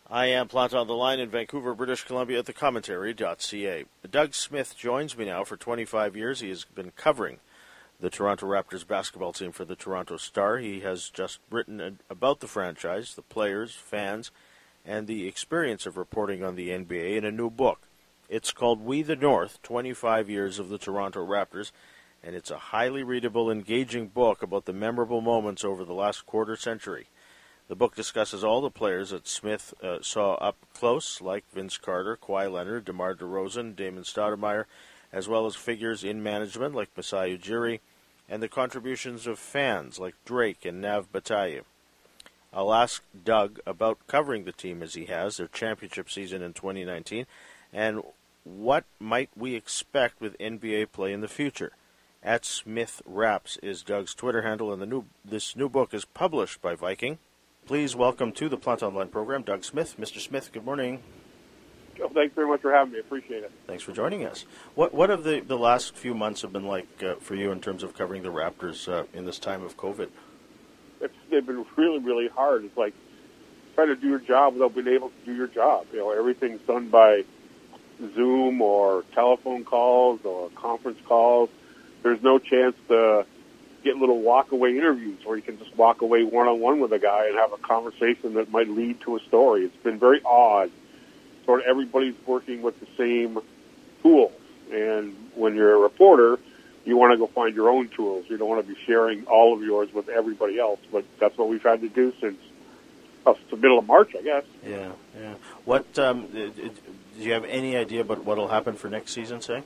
I am Plot on the Line in Vancouver, British Columbia at thecommentary.ca. Doug Smith joins me now. For 25 years, he has been covering the Toronto Raptors basketball team for the Toronto Star. He has just written about the franchise, the players, fans, and the experience of reporting on the NBA in a new book. It's called We the North, 25 Years of the Toronto Raptors, and it's a highly readable, engaging book about the memorable moments over the last quarter century. The book discusses all the players that Smith saw up close, like Vince Carter, Kawhi Leonard, DeMar DeRozan, Damon Stoudemire, as well as figures in management like Masai Ujiri, and the contributions of fans like Drake and Nav Bataille. I'll ask Doug about covering the team as he has, their championship season in 2019, and what might we expect with NBA play in the future. At Smith Raps is Doug's Twitter handle, and this new book is published by Viking. Please welcome to the Plot Online program, Doug Smith. Mr. Smith, good morning. Well, thanks very much for having me. Appreciate it. Thanks for joining us. What have the last few months have been like for you in terms of covering the Raptors in this time of COVID? They've been really, really hard. It's like trying to do your job without being able to do your job. You know, everything's done by Zoom or telephone calls or conference calls. There's no chance to get little walk-away interviews where you can just walk away one-on-one with a guy and have a conversation that might lead to a story. It's been very odd. Sort of everybody's working with the same tools. And when you're a reporter, you want to go find your own tools. You don't want to be sharing all of yours with everybody else. But that's what we've had to do since the middle of March, I guess. Yeah. What do you have any idea about what will happen for next season, say?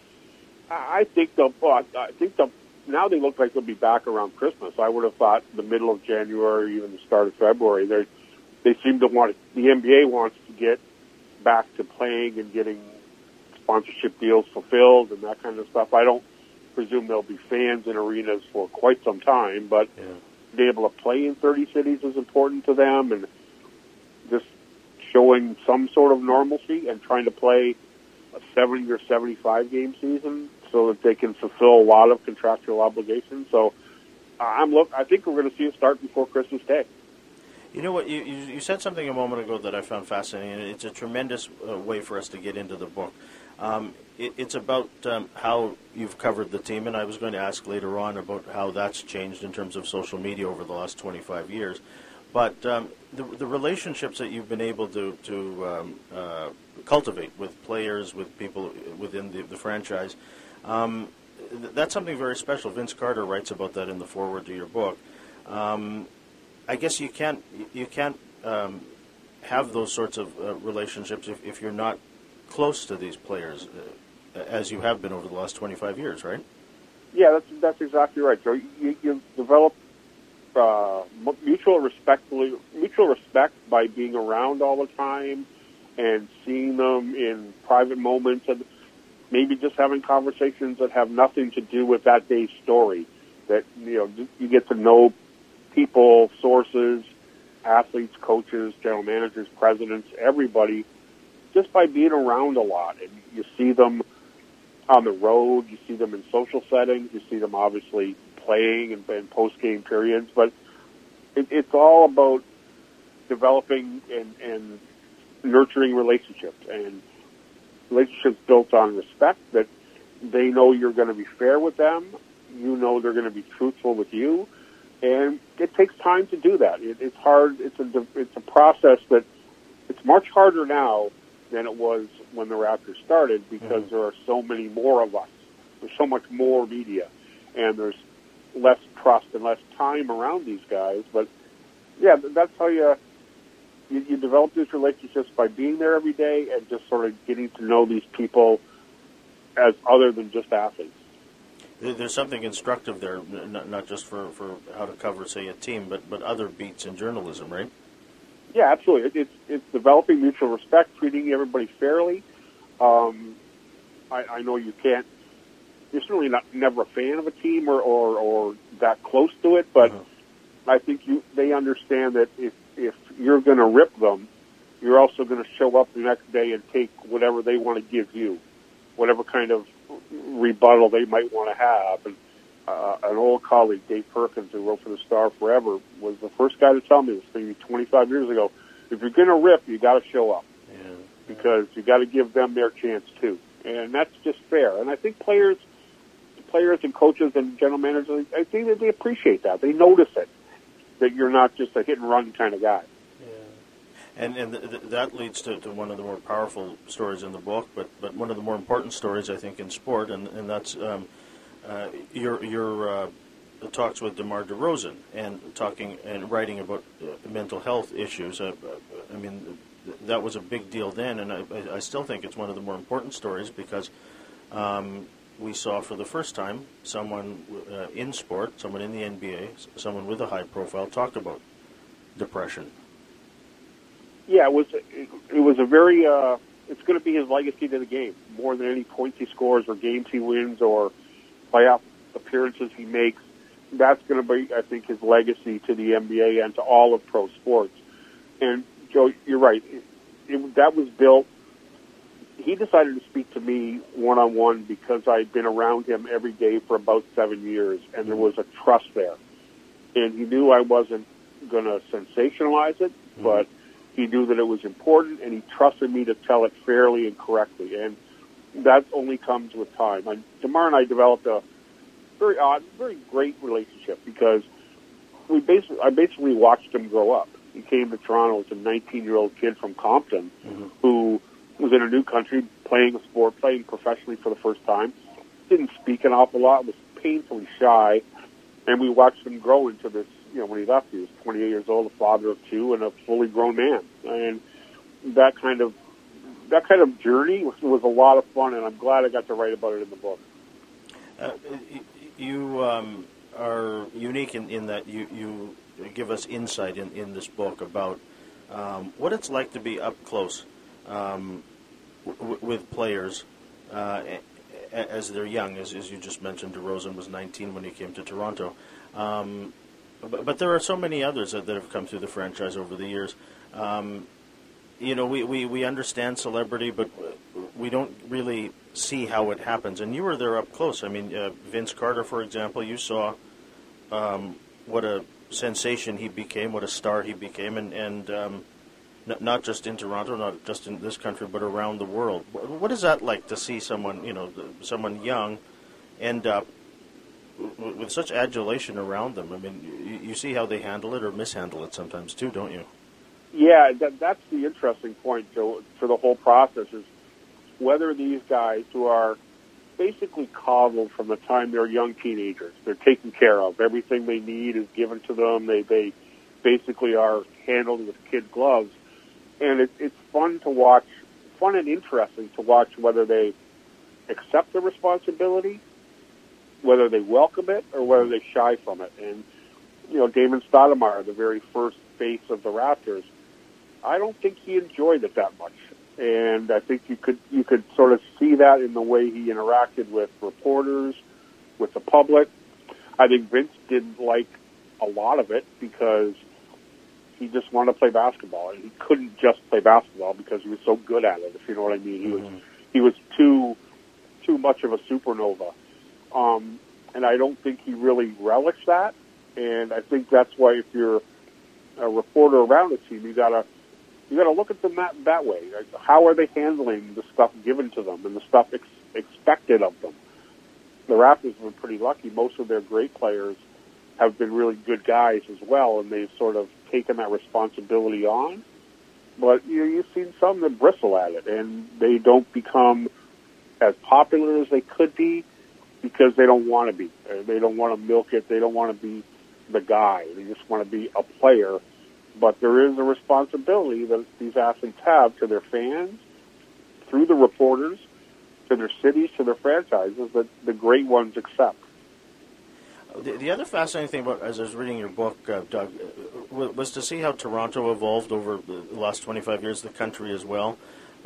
I think they'll now they look like they'll be back around Christmas. I would have thought the middle of January, even the start of February. They seem to want the NBA wants to get back to playing and getting sponsorship deals fulfilled and that kind of stuff. I don't presume there'll be fans in arenas for quite some time, but being able to play in 30 cities is important to them, and just showing some sort of normalcy and trying to play a 70 or 75 game season so that they can fulfill a lot of contractual obligations. So I think we're going to see it start before Christmas Day. You know what, you said something a moment ago that I found fascinating, and it's a tremendous way for us to get into the book. It's about how you've covered the team, and I was going to ask later on about how that's changed in terms of social media over the last 25 years. But the relationships that you've been able to cultivate with players, with people within the franchise, that's something very special. Vince Carter writes about that in the foreword to your book. I guess you can't have those sorts of relationships if you're not close to these players, as you have been over the last 25 years, right? Yeah, that's exactly right, Joe. You develop mutual respect by being around all the time and seeing them in private moments, and maybe just having conversations that have nothing to do with that day's story. That you get to know people, sources, athletes, coaches, general managers, presidents, everybody, just by being around a lot. And you see them on the road, you see them in social settings, you see them obviously playing and post-game periods, but it's all about developing and nurturing relationships, and relationships built on respect, that they know you're going to be fair with them, you know they're going to be truthful with you, and it takes time to do that. It's hard. It's a process that it's much harder now than it was when the Raptors started, because there are so many more of us. There's so much more media, and there's less trust and less time around these guys. But yeah, that's how you develop these relationships, by being there every day and just sort of getting to know these people as other than just athletes. There's something instructive there, not just for how to cover, say, a team, but other beats in journalism, right? Yeah, absolutely. It's developing mutual respect, treating everybody fairly. I know you can't. You're certainly never a fan of a team or that close to it, but I think they understand that if you're going to rip them, you're also going to show up the next day and take whatever they want to give you, whatever kind of rebuttal they might want to have. And an old colleague, Dave Perkins, who wrote for the Star forever, was the first guy to tell me, this maybe 25 years ago, if you're going to rip, you got to show up. Yeah. Because you got to give them their chance too. And that's just fair. And I think players and coaches and general managers, I think that they appreciate that. They notice it, that you're not just a hit and run kind of guy. And that leads to one of the more powerful stories in the book, but one of the more important stories, I think, in sport, and that's your talks with DeMar DeRozan and talking and writing about mental health issues. I mean, that was a big deal then, and I still think it's one of the more important stories because we saw for the first time someone in sport, someone in the NBA, someone with a high profile, talk about depression. Yeah, it was a very, it's going to be his legacy to the game, more than any points he scores or games he wins or playoff appearances he makes. That's going to be, I think, his legacy to the NBA and to all of pro sports. And, Joe, you're right. That was built. He decided to speak to me one-on-one because I'd been around him every day for about 7 years, and there was a trust there. And he knew I wasn't going to sensationalize it, but he knew that it was important, and he trusted me to tell it fairly and correctly. And that only comes with time. DeMar and I developed a very odd, very great relationship because I basically watched him grow up. He came to Toronto as a 19-year-old kid from Compton who was in a new country, playing a sport, playing professionally for the first time. Didn't speak an awful lot, was painfully shy, and we watched him grow into this. When he left, he was 28 years old, a father of two, and a fully grown man. And that kind of journey was a lot of fun, and I'm glad I got to write about it in the book. You are unique in that you give us insight in this book about what it's like to be up close with players as they're young. As you just mentioned, DeRozan was 19 when he came to Toronto. But there are so many others that have come through the franchise over the years. We understand celebrity, but we don't really see how it happens. And you were there up close. I mean, Vince Carter, for example, you saw what a sensation he became, what a star he became, and not just in Toronto, not just in this country, but around the world. What is that like to see someone young end up with such adulation around them? I mean, you see how they handle it or mishandle it sometimes too, don't you? Yeah, that's the interesting point, Joe, for the whole process is whether these guys who are basically coddled from the time they're young teenagers, they're taken care of. Everything they need is given to them. They basically are handled with kid gloves. And it's fun to watch, fun and interesting to watch whether they accept the responsibility, whether they welcome it, or whether they shy from it. And, Damon Stoudemire, the very first face of the Raptors, I don't think he enjoyed it that much. And I think you could sort of see that in the way he interacted with reporters, with the public. I think Vince didn't like a lot of it because he just wanted to play basketball, and he couldn't just play basketball because he was so good at it, if you know what I mean. He was too much of a supernova. And I don't think he really relished that. And I think that's why if you're a reporter around a team, you gotta look at them that way. Like, how are they handling the stuff given to them and the stuff expected of them? The Raptors have been pretty lucky. Most of their great players have been really good guys as well, and they've sort of taken that responsibility on. But you've seen some that bristle at it, and they don't become as popular as they could be because they don't want to be. They don't want to milk it. They don't want to be the guy. They just want to be a player. But there is a responsibility that these athletes have to their fans, through the reporters, to their cities, to their franchises, that the great ones accept. The other fascinating thing about, as I was reading your book, Doug, was to see how Toronto evolved over the last 25 years, the country as well.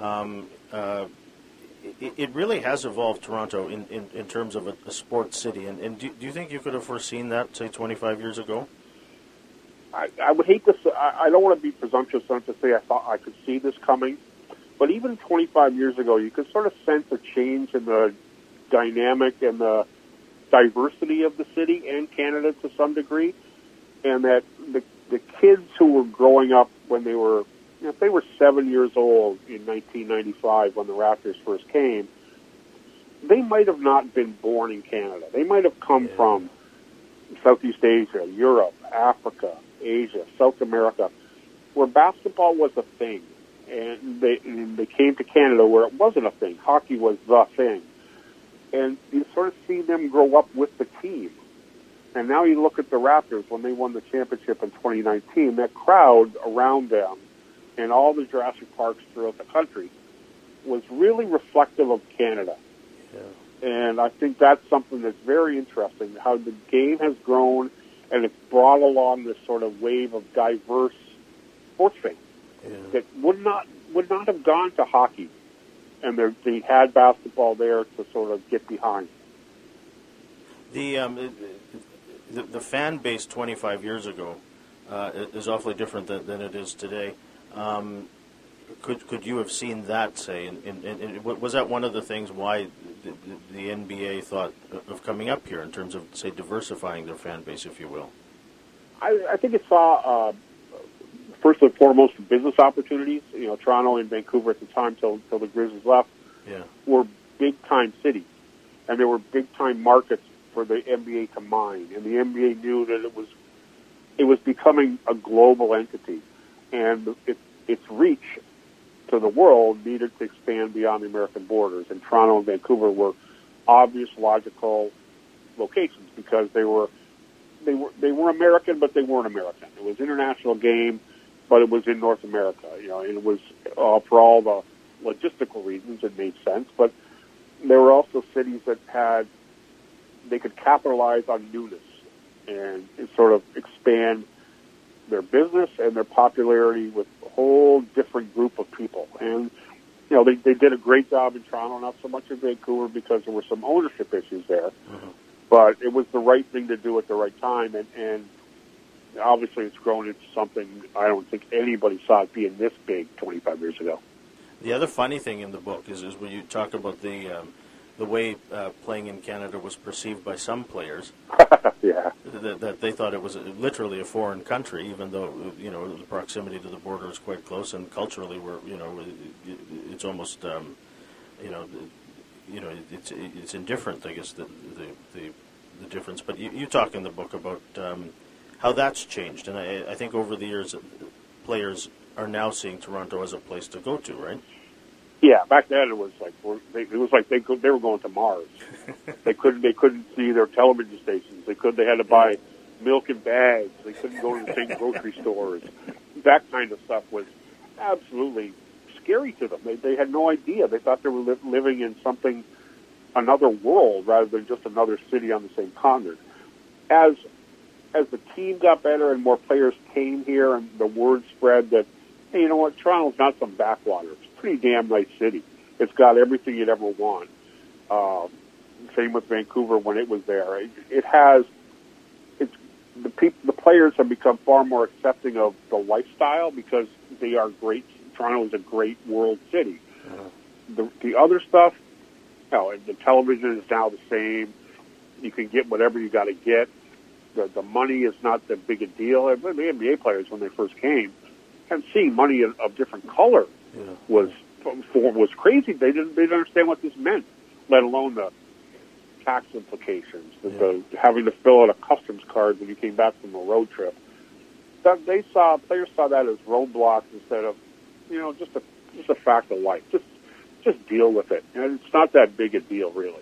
It really has evolved, Toronto, in terms of a sports city. And do you think you could have foreseen that, say, 25 years ago? I would hate to say, I don't want to be presumptuous enough to say I thought I could see this coming, but even 25 years ago, you could sort of sense a change in the dynamic and the diversity of the city and Canada to some degree, and that the kids who were growing up when they were if they were 7 years old in 1995 when the Raptors first came, they might have not been born in Canada. They might have come from Southeast Asia, Europe, Africa, Asia, South America, where basketball was a thing. And they came to Canada where it wasn't a thing. Hockey was the thing. And you sort of see them grow up with the team. And now you look at the Raptors when they won the championship in 2019, that crowd around them and all the Jurassic Parks throughout the country was really reflective of Canada. Yeah. And I think that's something that's very interesting, how the game has grown and it's brought along this sort of wave of diverse sports fans that would not have gone to hockey, and they had basketball there to sort of get behind. The fan base 25 years ago is awfully different than it is today. Could you have seen that, say, and was that one of the things why the NBA thought of coming up here in terms of, say, diversifying their fan base, if you will? I think it saw, first and foremost, business opportunities. You know, Toronto and Vancouver at the time, till the Grizzlies left, were big-time cities, and there were big-time markets for the NBA to mine, and the NBA knew that it was becoming a global entity, and its reach to the world needed to expand beyond the American borders, and Toronto and Vancouver were obvious, logical locations because they were American, but they weren't American. It was an international game, but it was in North America, you know, and it was for all the logistical reasons it made sense, but there were also cities that they could capitalize on newness and sort of expand their business and their popularity with a whole different group of people. And, you know, they did a great job in Toronto, not so much in Vancouver because there were some ownership issues there. Mm-hmm. But it was the right thing to do at the right time. And obviously it's grown into something I don't think anybody saw it being this big 25 years ago. The other funny thing in the book is when you talk about the way playing in Canada was perceived by some players. Yeah. That they thought it was literally a foreign country, even though, you know, the proximity to the border is quite close, and culturally, it's almost, it's indifferent. I guess the difference. But you talk in the book about how that's changed, and I think over the years, players are now seeing Toronto as a place to go to, right? Yeah, back then it was like they were going to Mars. they couldn't see their television stations. They had to buy milk in bags. They couldn't go to the same grocery stores. That kind of stuff was absolutely scary to them. They had no idea. They thought they were living in another world rather than just another city on the same continent. As the team got better and more players came here, and the word spread that, hey, you know what, Toronto's not some backwater. It's a pretty damn nice city. It's got everything you'd ever want. Same with Vancouver when it was there. The players have become far more accepting of the lifestyle because they are great. Toronto is a great world city. The other stuff, the television is now the same. You can get whatever you got to get. The money is not that big a deal. The NBA players, when they first came, and seeing money of different color was crazy. They didn't understand what this meant, let alone the tax implications, the having to fill out a customs card when you came back from a road trip. Players saw that as roadblocks instead of, just a fact of life. Just deal with it. And it's not that big a deal, really.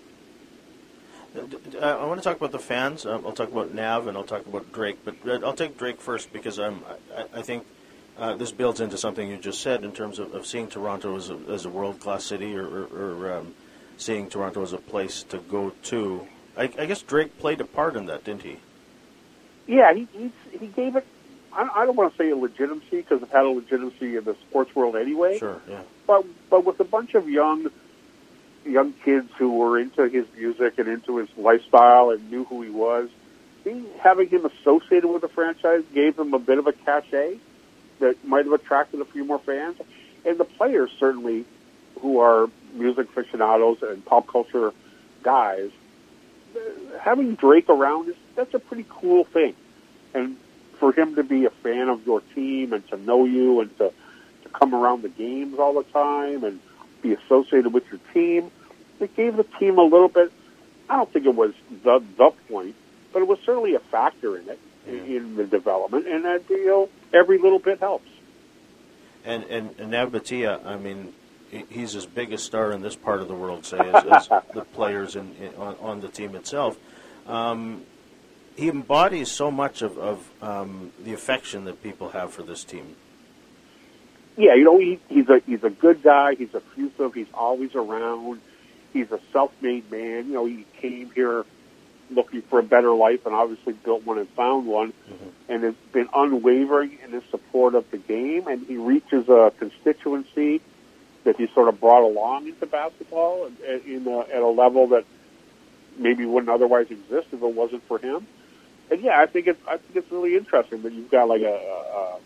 I want to talk about the fans. I'll talk about Nav and I'll talk about Drake, but I'll take Drake first because I think this builds into something you just said in terms of seeing Toronto as a world-class city or seeing Toronto as a place to go to. I guess Drake played a part in that, didn't he? Yeah, he gave it, I don't want to say a legitimacy because it had a legitimacy in the sports world anyway. Sure, yeah. But with a bunch of young kids who were into his music and into his lifestyle and knew who he was, having him associated with the franchise gave him a bit of a cachet that might have attracted a few more fans. And the players, certainly, who are music aficionados and pop culture guys, having Drake around, that's a pretty cool thing. And for him to be a fan of your team and to know you and to come around the games all the time and be associated with your team. It gave the team a little bit. I don't think it was the point, but it was certainly a factor in it, in the development, and that, every little bit helps. And Navmatia, I mean, he's as big a star in this part of the world, say, as the players on the team itself. He embodies so much of the affection that people have for this team. Yeah, he's a good guy. He's effusive. He's always around. He's a self-made man. He came here looking for a better life and obviously built one and found one, and has been unwavering in his support of the game. And he reaches a constituency that he sort of brought along into basketball at a level that maybe wouldn't otherwise exist if it wasn't for him. And yeah, I think it's really interesting that you've got like a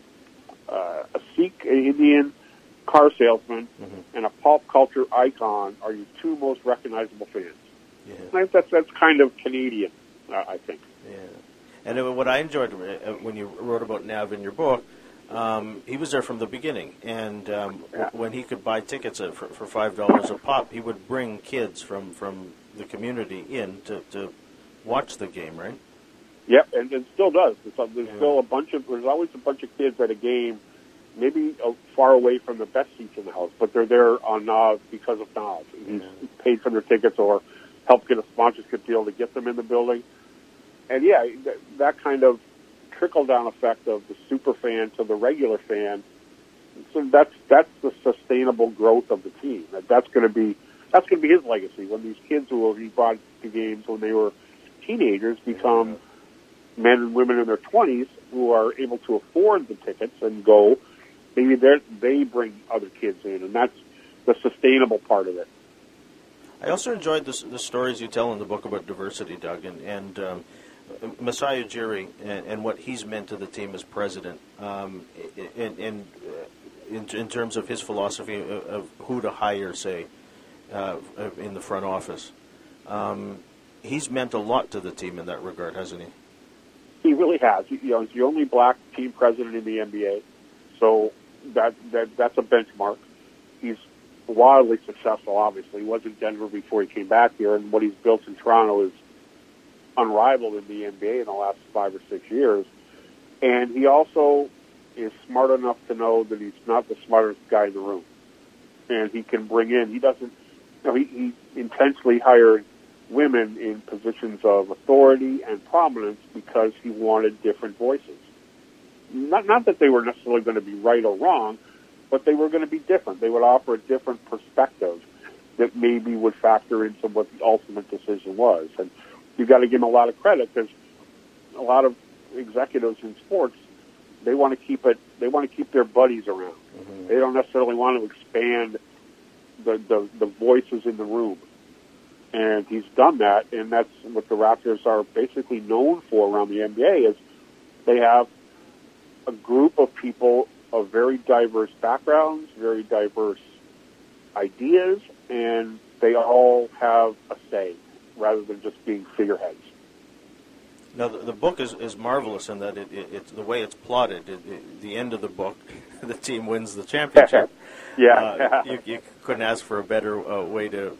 Sikh Indian car salesman and a pop culture icon are your two most recognizable fans. Yeah. I think that's kind of Canadian, I think. Yeah. And what I enjoyed when you wrote about Nav in your book, he was there from the beginning, and when he could buy tickets for $5 a pop, he would bring kids from the community in to watch the game, right? Yep, and it still does. There's still there's always a bunch of kids at a game, maybe far away from the best seats in the house, but they're there on Nav because of Nav. He's paid for their tickets or helped get a sponsorship deal to get them in the building. And yeah, that kind of trickle-down effect of the super fan to the regular fan, so that's the sustainable growth of the team. That's going to be his legacy when these kids who he brought to games when they were teenagers become men and women in their 20s who are able to afford the tickets and go. Maybe they bring other kids in, and that's the sustainable part of it. I also enjoyed the stories you tell in the book about diversity, Doug, and Masai Ujiri and what he's meant to the team as president, in terms of his philosophy of who to hire, say, in the front office. He's meant a lot to the team in that regard, hasn't he? He really has. He's the only black team president in the NBA, so that's a benchmark. He's wildly successful, obviously. He was in Denver before he came back here, and what he's built in Toronto is unrivaled in the NBA in the last 5 or 6 years. And he also is smart enough to know that he's not the smartest guy in the room. And he can bring in, he intentionally hired women in positions of authority and prominence because he wanted different voices. Not that they were necessarily going to be right or wrong, but they were going to be different. They would offer a different perspective that maybe would factor into what the ultimate decision was. And you've got to give him a lot of credit because a lot of executives in sports, they want to keep their buddies around. Mm-hmm. They don't necessarily want to expand the voices in the room. And he's done that, and that's what the Raptors are basically known for around the NBA is they have a group of people of very diverse backgrounds, very diverse ideas, and they all have a say rather than just being figureheads. Now, the book is marvelous in that it's the way it's plotted. The end of the book, the team wins the championship. Yeah. You couldn't ask for a better way to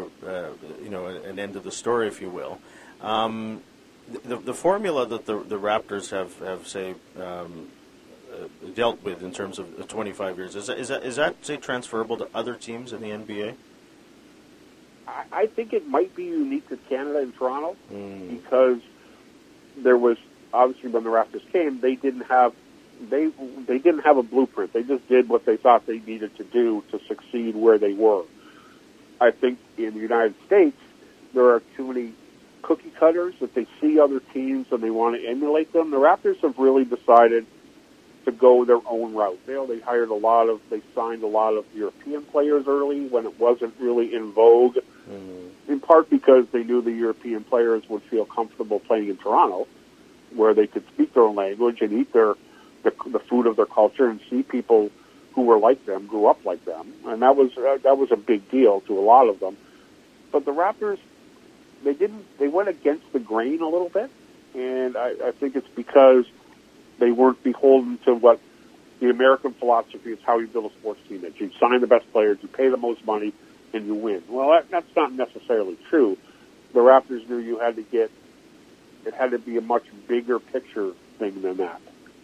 an end of the story, if you will. The formula that the Raptors have say, dealt with in terms of 25 years, is that, say, transferable to other teams in the NBA? I think it might be unique to Canada and Toronto because there was, obviously, when the Raptors came, they didn't have a blueprint. They just did what they thought they needed to do to succeed where they were. I think in the United States, there are too many cookie cutters that they see other teams and they want to emulate them. The Raptors have really decided to go their own route. They signed a lot of European players early when it wasn't really in vogue, in part because they knew the European players would feel comfortable playing in Toronto, where they could speak their own language and eat the food of their culture and see people who were like them, grew up like them, and that was a big deal to a lot of them. But the Raptors, they went against the grain a little bit, and I think it's because they weren't beholden to what the American philosophy is how you build a sports team. That you sign the best players, you pay the most money, and you win. Well, that's not necessarily true. The Raptors knew it had to be a much bigger picture thing than that.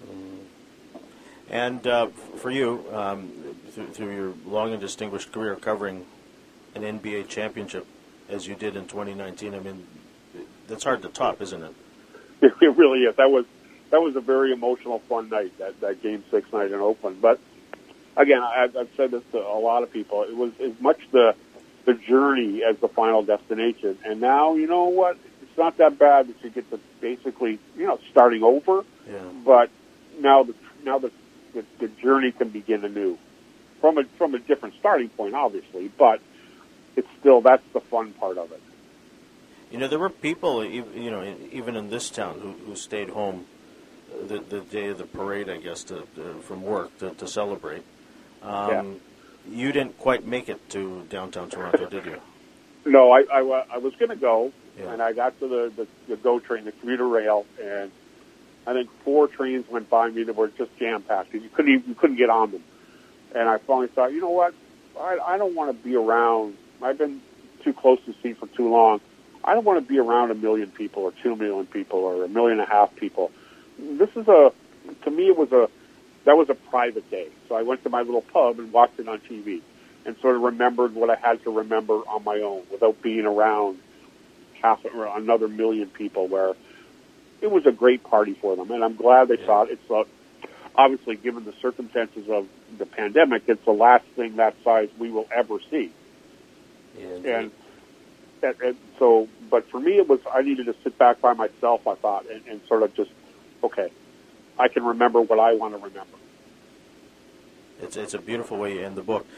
And for you, through your long and distinguished career covering an NBA championship, as you did in 2019, I mean, that's hard to top, isn't it? It really is. That was a very emotional, fun night, that Game 6 night in Oakland. But, again, I've said this to a lot of people. It was as much the journey as the final destination. And now, you know what? It's not that bad that you get to basically, starting over. Yeah. But now the journey can begin anew from a different starting point, obviously. But it's still, that's the fun part of it. There were people, even in this town, who stayed home the day of the parade, I guess, from work to celebrate. You didn't quite make it to downtown Toronto, did you? No, I was going to go, yeah. And I got to the GO train, the commuter rail, and I think 4 trains went by me that were just jam-packed. You couldn't get on them. And I finally thought, you know what? I don't want to be around. I've been too close to the seat for too long. I don't want to be around 1 million people or 2 million people or 1.5 million people. To me, that was a private day. So I went to my little pub and watched it on TV and sort of remembered what I had to remember on my own without being around another 1 million people, where it was a great party for them. And I'm glad they saw it. It's obviously, given the circumstances of the pandemic, it's the last thing that size we will ever see. Yeah, and so, but for me, I needed to sit back by myself, I thought, and sort of just, okay, I can remember what I want to remember. It's a beautiful way to end the book.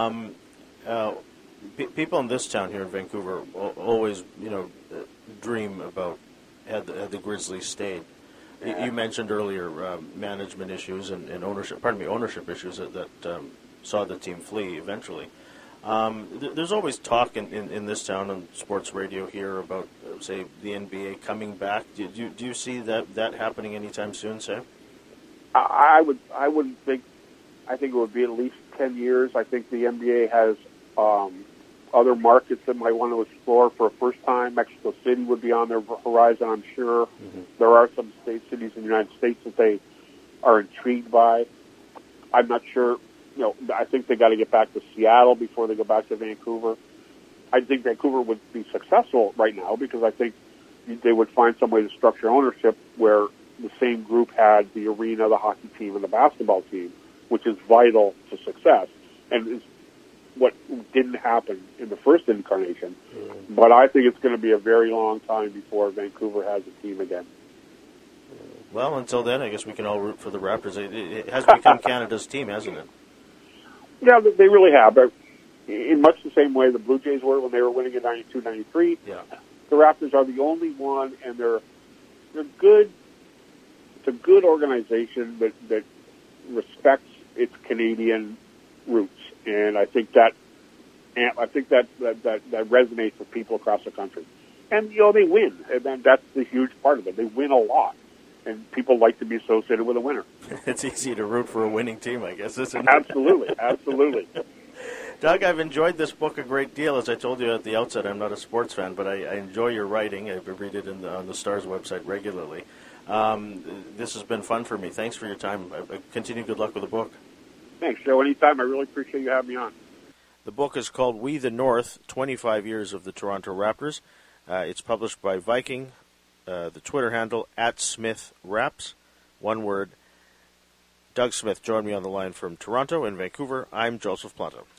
People in this town here in Vancouver always, dream about had the Grizzlies stayed. Yeah. You mentioned earlier management issues and ownership issues that saw the team flee eventually. There's always talk in this town on sports radio here about, say, the NBA coming back. Do you see that happening anytime soon, Sam? I wouldn't think. I think it would be at least 10 years. I think the NBA has other markets that might want to explore for a first time. Mexico City would be on their horizon, I'm sure. Mm-hmm. There are some cities in the United States that they are intrigued by. I'm not sure. I think they got to get back to Seattle before they go back to Vancouver. I think Vancouver would be successful right now because I think they would find some way to structure ownership where the same group had the arena, the hockey team, and the basketball team, which is vital to success and is what didn't happen in the first incarnation. Mm-hmm. But I think it's going to be a very long time before Vancouver has a team again. Well, until then, I guess we can all root for the Raptors. It has become Canada's team, hasn't it? Yeah, they really have. But in much the same way the Blue Jays were when they were winning in 92, 93, yeah. The Raptors are the only one, and they're good. It's a good organization that respects its Canadian roots, and I think that resonates with people across the country. And they win, and that's the huge part of it. They win a lot, and people like to be associated with a winner. It's easy to root for a winning team, I guess, isn't it? Absolutely. Doug, I've enjoyed this book a great deal. As I told you at the outset, I'm not a sports fan, but I enjoy your writing. I read it on the Stars website regularly. This has been fun for me. Thanks for your time. Continue good luck with the book. Thanks, Joe. Anytime. I really appreciate you having me on. The book is called We the North, 25 Years of the Toronto Raptors. It's published by Viking, the Twitter handle, @SmithRaps, one word. Doug Smith joined me on the line from Toronto and Vancouver. I'm Joseph Planta.